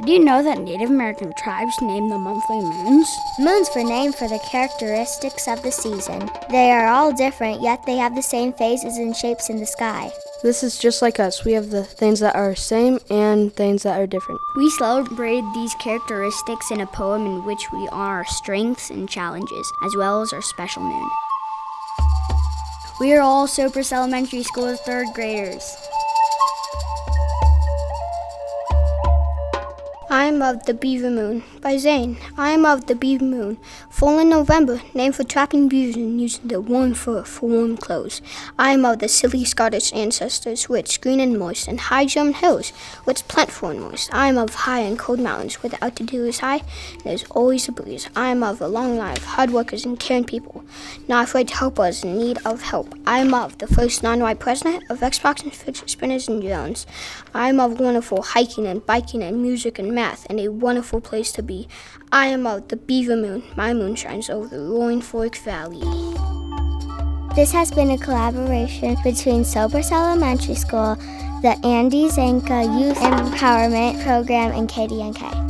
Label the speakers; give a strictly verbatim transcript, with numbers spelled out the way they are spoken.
Speaker 1: Did you know that Native American tribes name the monthly moons?
Speaker 2: Moons were named for the characteristics of the season. They are all different, yet they have the same phases and shapes in the sky.
Speaker 3: This is just like us. We have the things that are same and things that are different.
Speaker 1: We celebrated these characteristics in a poem in which we honor our strengths and challenges, as well as our special moon. We are all Sopris Elementary School's third graders.
Speaker 4: I am of the Beaver Moon by Zane. I am of the Beaver Moon, full in November, named for trapping beavers and using their warm fur for warm clothes. I am of the silly Scottish ancestors, where it's green and moist, and high German hills, where it's plentiful and moist. I am of high and cold mountains, where the altitude is high, and there's always a breeze. I am of a long line of hard workers and caring people, not afraid to help others in need of help. I am of the first non-white president of Xbox and Fidget Spinners and Jones. I am of wonderful hiking and biking and music and math, and a wonderful place to be. I am of the Beaver Moon. My moon shines over the Roaring Fork Valley.
Speaker 2: This has been a collaboration between Sopris Elementary School, the Andy Zanka Youth Empowerment Program, and K D N K.